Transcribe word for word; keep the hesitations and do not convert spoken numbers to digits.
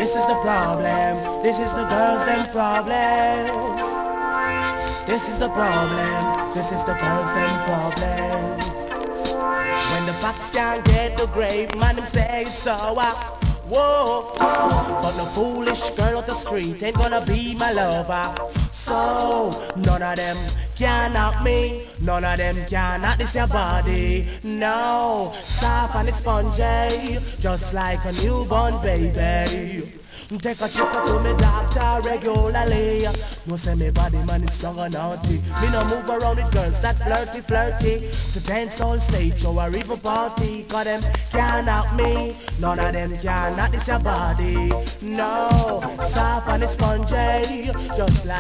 This is the problem. This is the girls them problem. This is the problem. This is the girls them problem. When the fox can't get the grape, man them say it's sour. Whoa, but no foolish girl off the street ain't gonna be my lover. So none of them can knock me, none of them can knock this your body. No, soft and spongy, just like a newborn baby. Take a checkup to me doctor regularly. No say me body man it's strong and naughty. Me no move around with girls that flirty flirty. To dance on stage or a river party. Cause them can't knock me, none of them can knock this your body. No, soft and spongy, just like